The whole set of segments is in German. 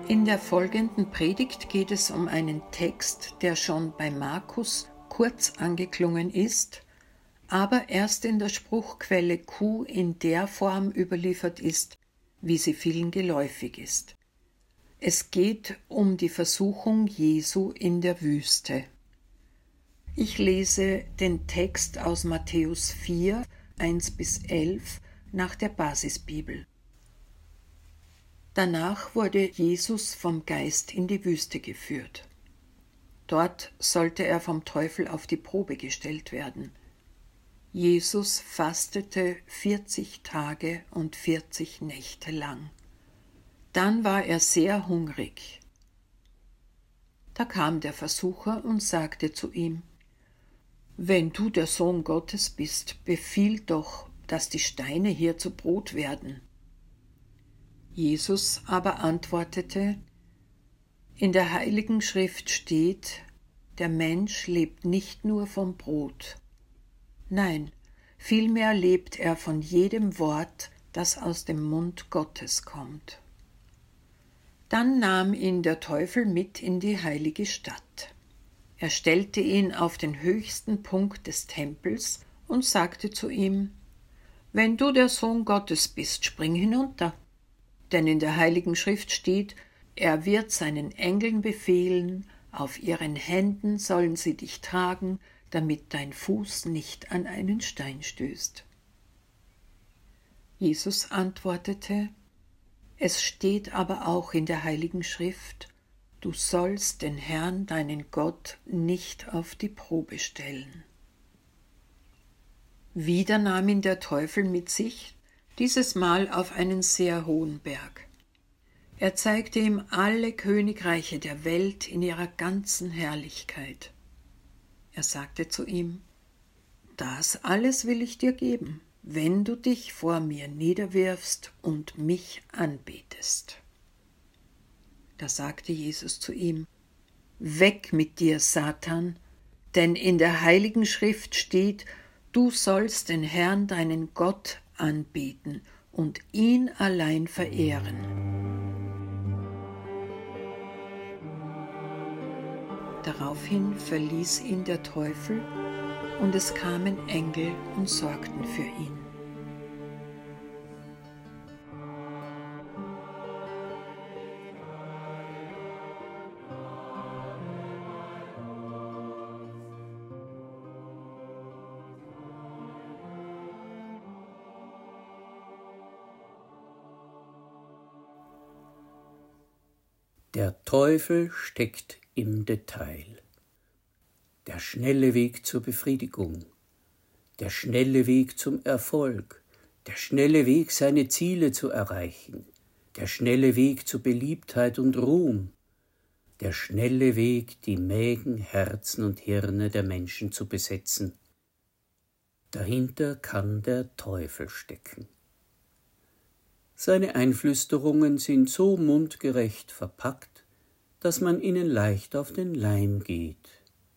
In der folgenden Predigt geht es um einen Text, der schon bei Markus kurz angeklungen ist, aber erst in der Spruchquelle Q in der Form überliefert ist, wie sie vielen geläufig ist. Es geht um die Versuchung Jesu in der Wüste. Ich lese den Text aus Matthäus 4, 1-11 nach der Basisbibel. Danach wurde Jesus vom Geist in die Wüste geführt. Dort sollte er vom Teufel auf die Probe gestellt werden. Jesus fastete 40 Tage und 40 Nächte lang. Dann war er sehr hungrig. Da kam der Versucher und sagte zu ihm: »Wenn du der Sohn Gottes bist, befiehl doch, dass die Steine hier zu Brot werden.« Jesus aber antwortete: »In der Heiligen Schrift steht, der Mensch lebt nicht nur vom Brot. Nein, vielmehr lebt er von jedem Wort, das aus dem Mund Gottes kommt.« Dann nahm ihn der Teufel mit in die heilige Stadt. Er stellte ihn auf den höchsten Punkt des Tempels und sagte zu ihm: »Wenn du der Sohn Gottes bist, spring hinunter. Denn in der Heiligen Schrift steht, er wird seinen Engeln befehlen, auf ihren Händen sollen sie dich tragen, damit dein Fuß nicht an einen Stein stößt.« Jesus antwortete: »Es steht aber auch in der Heiligen Schrift, du sollst den Herrn, deinen Gott, nicht auf die Probe stellen.« Wieder nahm ihn der Teufel mit sich, dieses Mal auf einen sehr hohen Berg. Er zeigte ihm alle Königreiche der Welt in ihrer ganzen Herrlichkeit. Er sagte zu ihm: »Das alles will ich dir geben, wenn du dich vor mir niederwirfst und mich anbetest.« Da sagte Jesus zu ihm: »Weg mit dir, Satan, denn in der Heiligen Schrift steht, du sollst den Herrn, deinen Gott, anbeten und ihn allein verehren.« Daraufhin verließ ihn der Teufel, und es kamen Engel und sorgten für ihn. Der Teufel steckt im Detail. Der schnelle Weg zur Befriedigung, der schnelle Weg zum Erfolg, der schnelle Weg, seine Ziele zu erreichen, der schnelle Weg zu Beliebtheit und Ruhm, der schnelle Weg, die Mägen, Herzen und Hirne der Menschen zu besetzen. Dahinter kann der Teufel stecken. Seine Einflüsterungen sind so mundgerecht verpackt, dass man ihnen leicht auf den Leim geht.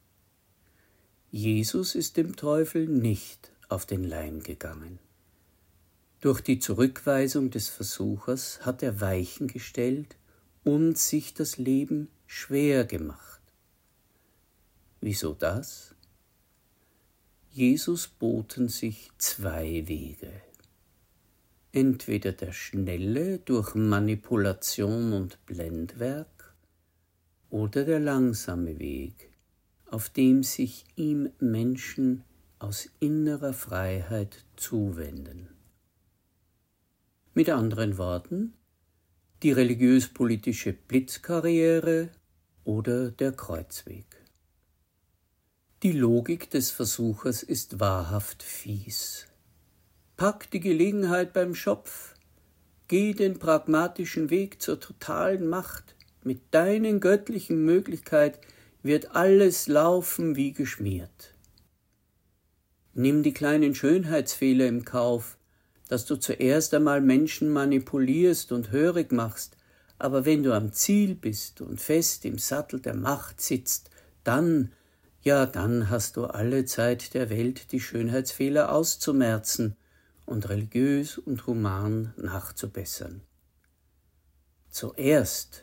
Jesus ist dem Teufel nicht auf den Leim gegangen. Durch die Zurückweisung des Versuchers hat er Weichen gestellt und sich das Leben schwer gemacht. Wieso das? Jesus boten sich zwei Wege. Entweder der schnelle durch Manipulation und Blendwerk oder der langsame Weg, auf dem sich ihm Menschen aus innerer Freiheit zuwenden. Mit anderen Worten, die religiös-politische Blitzkarriere oder der Kreuzweg. Die Logik des Versuchers ist wahrhaft fies. Pack die Gelegenheit beim Schopf, geh den pragmatischen Weg zur totalen Macht. Mit deinen göttlichen Möglichkeiten wird alles laufen wie geschmiert. Nimm die kleinen Schönheitsfehler im Kauf, dass du zuerst einmal Menschen manipulierst und hörig machst, aber wenn du am Ziel bist und fest im Sattel der Macht sitzt, dann hast du alle Zeit der Welt, die Schönheitsfehler auszumerzen und religiös und human nachzubessern. Zuerst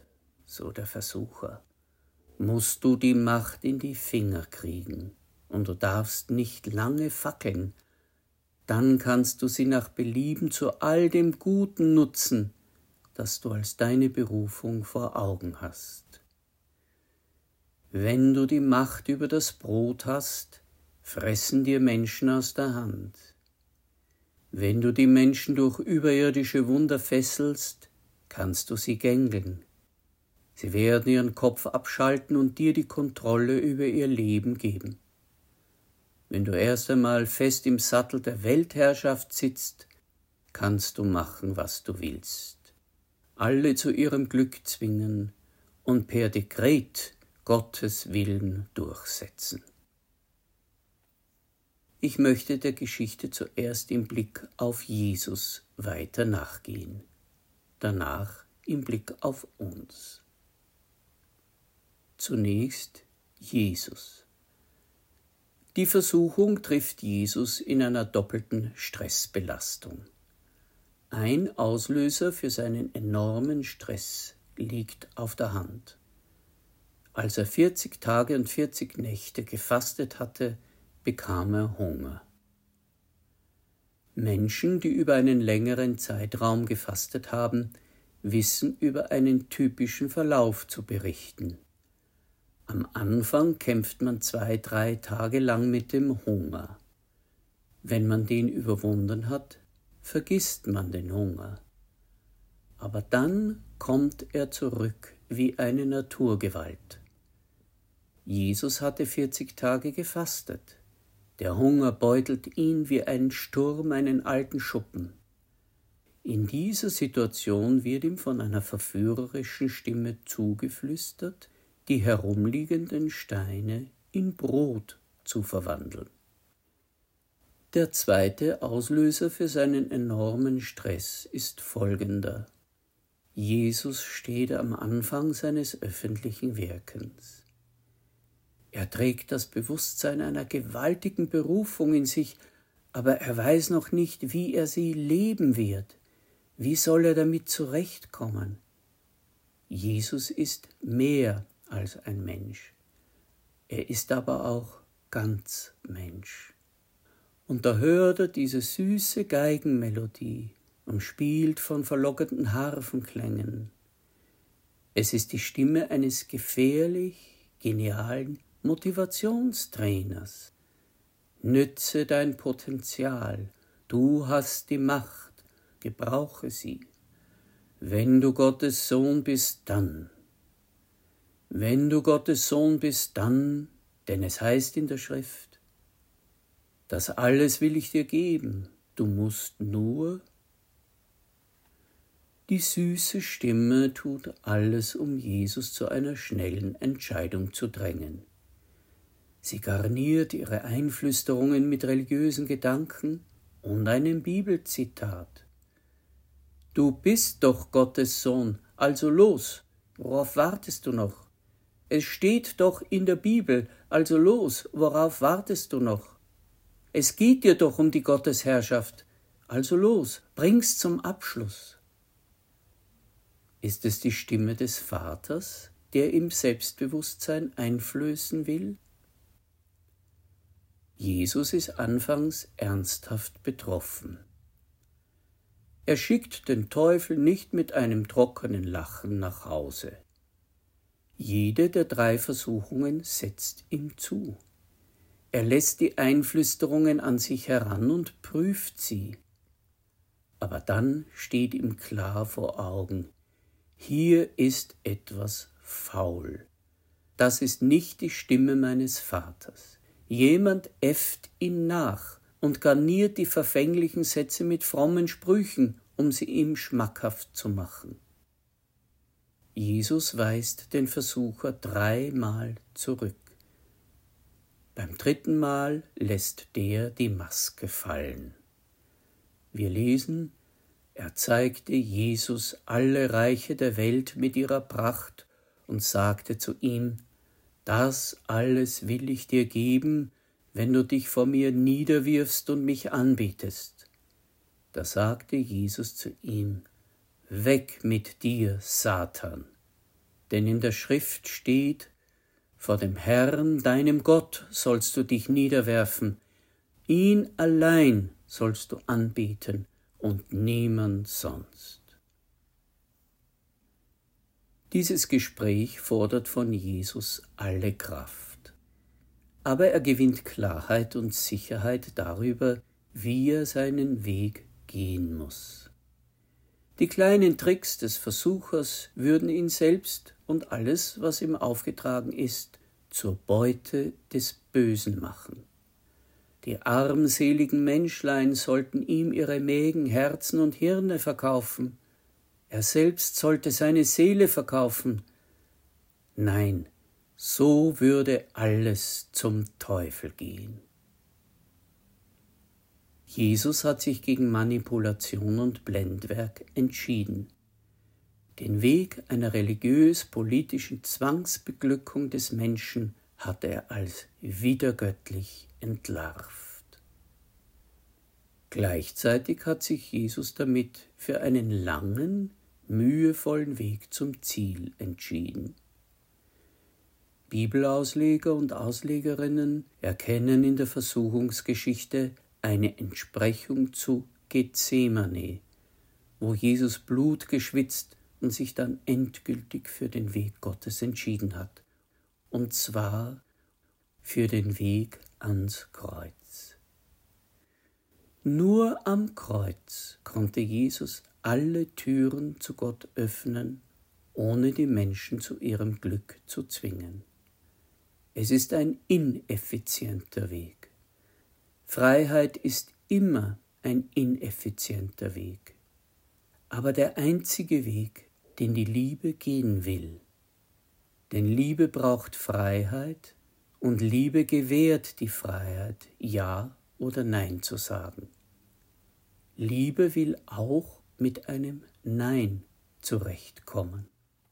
so der Versucher, musst du die Macht in die Finger kriegen, und du darfst nicht lange fackeln, dann kannst du sie nach Belieben zu all dem Guten nutzen, das du als deine Berufung vor Augen hast. Wenn du die Macht über das Brot hast, fressen dir Menschen aus der Hand. Wenn du die Menschen durch überirdische Wunder fesselst, kannst du sie gängeln. Sie werden ihren Kopf abschalten und dir die Kontrolle über ihr Leben geben. Wenn du erst einmal fest im Sattel der Weltherrschaft sitzt, kannst du machen, was du willst. Alle zu ihrem Glück zwingen und per Dekret Gottes Willen durchsetzen. Ich möchte der Geschichte zuerst im Blick auf Jesus weiter nachgehen, danach im Blick auf uns. Zunächst Jesus. Die Versuchung trifft Jesus in einer doppelten Stressbelastung. Ein Auslöser für seinen enormen Stress liegt auf der Hand. Als er 40 Tage und 40 Nächte gefastet hatte, bekam er Hunger. Menschen, die über einen längeren Zeitraum gefastet haben, wissen über einen typischen Verlauf zu berichten. Am Anfang kämpft man 2-3 Tage lang mit dem Hunger. Wenn man den überwunden hat, vergisst man den Hunger. Aber dann kommt er zurück wie eine Naturgewalt. Jesus hatte 40 Tage gefastet. Der Hunger beutelt ihn wie ein Sturm einen alten Schuppen. In dieser Situation wird ihm von einer verführerischen Stimme zugeflüstert, die herumliegenden Steine in Brot zu verwandeln. Der zweite Auslöser für seinen enormen Stress ist folgender. Jesus steht am Anfang seines öffentlichen Wirkens. Er trägt das Bewusstsein einer gewaltigen Berufung in sich, aber er weiß noch nicht, wie er sie leben wird. Wie soll er damit zurechtkommen? Jesus ist mehr als ein Mensch. Er ist aber auch ganz Mensch. Und da hört er diese süße Geigenmelodie, umspielt von verlockenden Harfenklängen. Es ist die Stimme eines gefährlich genialen Motivationstrainers. Nütze dein Potenzial, du hast die Macht, gebrauche sie. Wenn du Gottes Sohn bist, dann. Wenn du Gottes Sohn bist, dann, denn es heißt in der Schrift, das alles will ich dir geben, du musst nur. Die süße Stimme tut alles, um Jesus zu einer schnellen Entscheidung zu drängen. Sie garniert ihre Einflüsterungen mit religiösen Gedanken und einem Bibelzitat. Du bist doch Gottes Sohn, also los, worauf wartest du noch? Es steht doch in der Bibel, also los, worauf wartest du noch? Es geht dir doch um die Gottesherrschaft, also los, bring's zum Abschluss. Ist es die Stimme des Vaters, der ihm Selbstbewusstsein einflößen will? Jesus ist anfangs ernsthaft betroffen. Er schickt den Teufel nicht mit einem trockenen Lachen nach Hause. Jede der 3 Versuchungen setzt ihm zu. Er lässt die Einflüsterungen an sich heran und prüft sie. Aber dann steht ihm klar vor Augen, hier ist etwas faul. Das ist nicht die Stimme meines Vaters. Jemand äfft ihm nach und garniert die verfänglichen Sätze mit frommen Sprüchen, um sie ihm schmackhaft zu machen. Jesus weist den Versucher 3-mal zurück. Beim 3. Mal lässt der die Maske fallen. Wir lesen, er zeigte Jesus alle Reiche der Welt mit ihrer Pracht und sagte zu ihm, das alles will ich dir geben, wenn du dich vor mir niederwirfst und mich anbetest. Da sagte Jesus zu ihm, weg mit dir, Satan, denn in der Schrift steht: Vor dem Herrn, deinem Gott, sollst du dich niederwerfen, ihn allein sollst du anbeten und niemand sonst. Dieses Gespräch fordert von Jesus alle Kraft, aber er gewinnt Klarheit und Sicherheit darüber, wie er seinen Weg gehen muss. Die kleinen Tricks des Versuchers würden ihn selbst und alles, was ihm aufgetragen ist, zur Beute des Bösen machen. Die armseligen Menschlein sollten ihm ihre Mägen, Herzen und Hirne verkaufen. Er selbst sollte seine Seele verkaufen. Nein, so würde alles zum Teufel gehen. Jesus hat sich gegen Manipulation und Blendwerk entschieden. Den Weg einer religiös-politischen Zwangsbeglückung des Menschen hat er als widergöttlich entlarvt. Gleichzeitig hat sich Jesus damit für einen langen, mühevollen Weg zum Ziel entschieden. Bibelausleger und Auslegerinnen erkennen in der Versuchungsgeschichte eine Entsprechung zu Gethsemane, wo Jesus Blut geschwitzt und sich dann endgültig für den Weg Gottes entschieden hat, und zwar für den Weg ans Kreuz. Nur am Kreuz konnte Jesus alle Türen zu Gott öffnen, ohne die Menschen zu ihrem Glück zu zwingen. Es ist ein ineffizienter Weg. Freiheit ist immer ein ineffizienter Weg, aber der einzige Weg, den die Liebe gehen will. Denn Liebe braucht Freiheit und Liebe gewährt die Freiheit, Ja oder Nein zu sagen. Liebe will auch mit einem Nein zurechtkommen.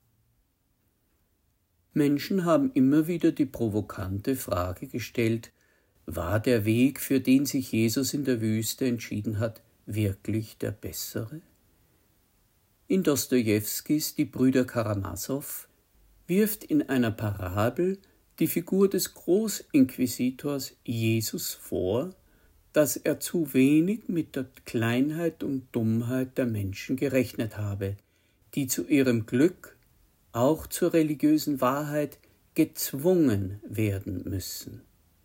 Menschen haben immer wieder die provokante Frage gestellt: War der Weg, für den sich Jesus in der Wüste entschieden hat, wirklich der bessere? In Dostojewskis Die Brüder Karamasow wirft in einer Parabel die Figur des Großinquisitors Jesus vor, dass er zu wenig mit der Kleinheit und Dummheit der Menschen gerechnet habe, die zu ihrem Glück, auch zur religiösen Wahrheit, gezwungen werden müssen.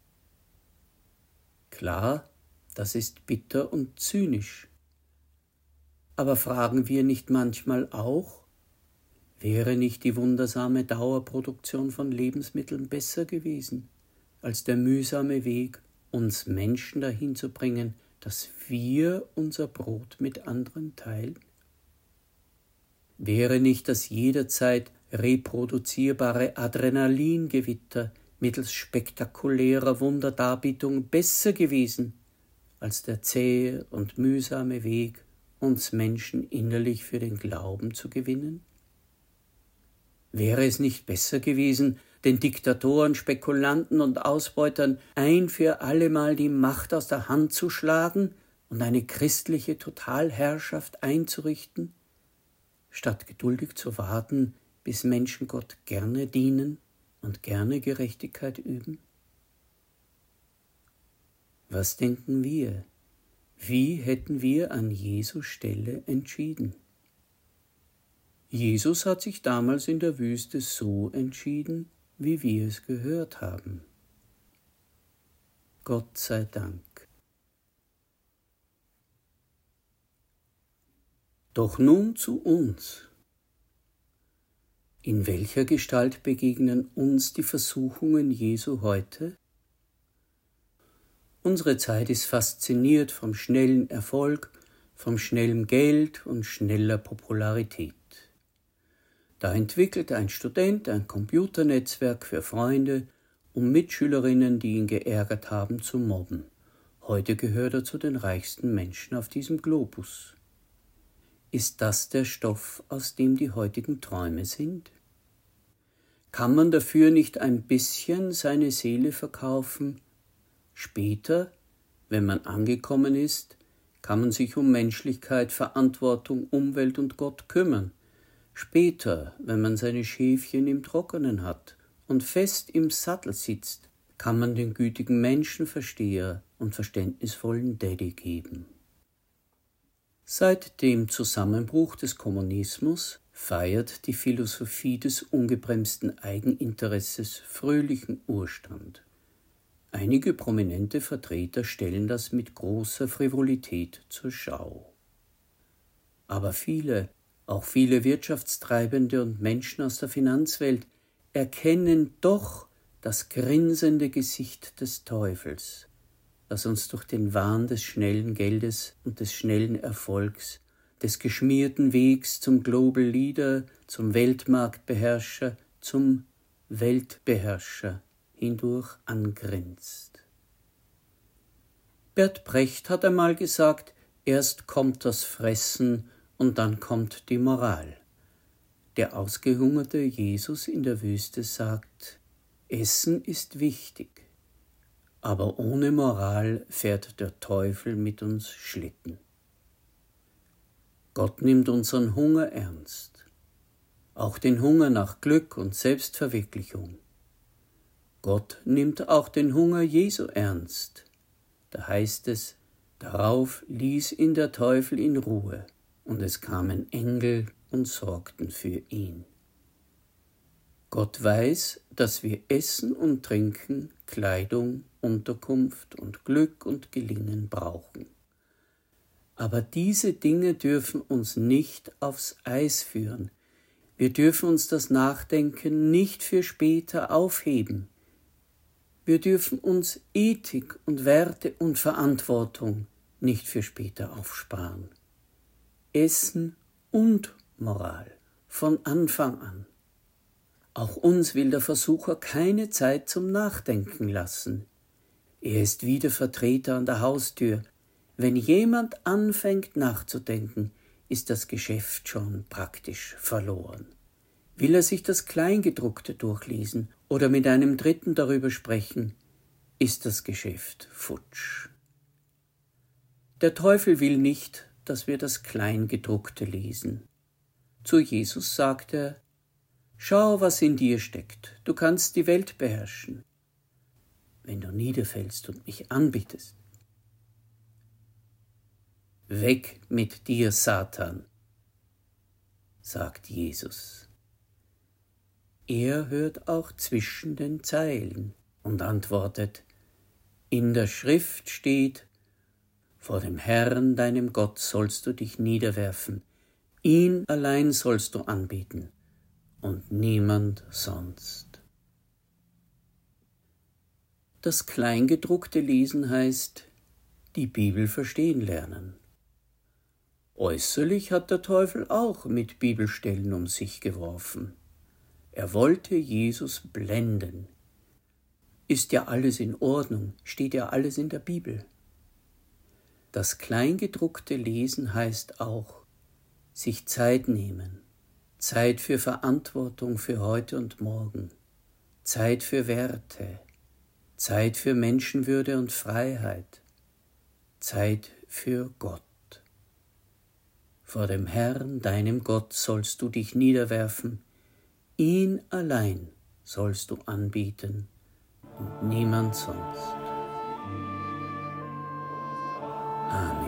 Klar, das ist bitter und zynisch. Aber fragen wir nicht manchmal auch, wäre nicht die wundersame Dauerproduktion von Lebensmitteln besser gewesen, als der mühsame Weg, uns Menschen dahin zu bringen, dass wir unser Brot mit anderen teilen? Wäre nicht das jederzeit reproduzierbare Adrenalingewitter mittels spektakulärer Wunderdarbietung besser gewesen, als der zähe und mühsame Weg, uns Menschen innerlich für den Glauben zu gewinnen? Wäre es nicht besser gewesen, den Diktatoren, Spekulanten und Ausbeutern ein für allemal die Macht aus der Hand zu schlagen und eine christliche Totalherrschaft einzurichten, statt geduldig zu warten, bis Menschen Gott gerne dienen und gerne Gerechtigkeit üben? Was denken wir? Wie hätten wir an Jesu Stelle entschieden? Jesus hat sich damals in der Wüste so entschieden, wie wir es gehört haben. Gott sei Dank. Doch nun zu uns. In welcher Gestalt begegnen uns die Versuchungen Jesu heute? Unsere Zeit ist fasziniert vom schnellen Erfolg, vom schnellen Geld und schneller Popularität. Da entwickelt ein Student ein Computernetzwerk für Freunde, um Mitschülerinnen, die ihn geärgert haben, zu mobben. Heute gehört er zu den reichsten Menschen auf diesem Globus. Ist das der Stoff, aus dem die heutigen Träume sind? Kann man dafür nicht ein bisschen seine Seele verkaufen? Später, wenn man angekommen ist, kann man sich um Menschlichkeit, Verantwortung, Umwelt und Gott kümmern. Später, wenn man seine Schäfchen im Trockenen hat und fest im Sattel sitzt, kann man den gütigen Menschenversteher und verständnisvollen Daddy geben. Seit dem Zusammenbruch des Kommunismus feiert die Philosophie des ungebremsten Eigeninteresses fröhlichen Urstand. Einige prominente Vertreter stellen das mit großer Frivolität zur Schau. Aber viele, auch viele Wirtschaftstreibende und Menschen aus der Finanzwelt, erkennen doch das grinsende Gesicht des Teufels, das uns durch den Wahn des schnellen Geldes und des schnellen Erfolgs, des geschmierten Wegs zum Global Leader, zum Weltmarktbeherrscher, zum Weltbeherrscher hindurch angrinst. Bert Brecht hat einmal gesagt, erst kommt das Fressen und dann kommt die Moral. Der ausgehungerte Jesus in der Wüste sagt, Essen ist wichtig, aber ohne Moral fährt der Teufel mit uns Schlitten. Gott nimmt unseren Hunger ernst, auch den Hunger nach Glück und Selbstverwirklichung. Gott nimmt auch den Hunger Jesu ernst. Da heißt es, darauf ließ ihn der Teufel in Ruhe, und es kamen Engel und sorgten für ihn. Gott weiß, dass wir Essen und Trinken, Kleidung, Unterkunft und Glück und Gelingen brauchen. Aber diese Dinge dürfen uns nicht aufs Eis führen. Wir dürfen uns das Nachdenken nicht für später aufheben. Wir dürfen uns Ethik und Werte und Verantwortung nicht für später aufsparen. Essen und Moral von Anfang an. Auch uns will der Versucher keine Zeit zum Nachdenken lassen. Er ist wie der Vertreter an der Haustür. Wenn jemand anfängt nachzudenken, ist das Geschäft schon praktisch verloren. Will er sich das Kleingedruckte durchlesen oder mit einem Dritten darüber sprechen, ist das Geschäft futsch. Der Teufel will nicht, dass wir das Kleingedruckte lesen. Zu Jesus sagt er, schau, was in dir steckt, du kannst die Welt beherrschen, wenn du niederfällst und mich anbittest. Weg mit dir, Satan, sagt Jesus. Er hört auch zwischen den Zeilen und antwortet, in der Schrift steht, vor dem Herrn, deinem Gott, sollst du dich niederwerfen, ihn allein sollst du anbeten und niemand sonst. Das Kleingedruckte lesen heißt, die Bibel verstehen lernen. Äußerlich hat der Teufel auch mit Bibelstellen um sich geworfen. Er wollte Jesus blenden. Ist ja alles in Ordnung, steht ja alles in der Bibel. Das Kleingedruckte Lesen heißt auch, sich Zeit nehmen, Zeit für Verantwortung für heute und morgen, Zeit für Werte, Zeit für Menschenwürde und Freiheit, Zeit für Gott. Vor dem Herrn, deinem Gott, sollst du dich niederwerfen, ihn allein sollst du anbieten und niemand sonst. Amen.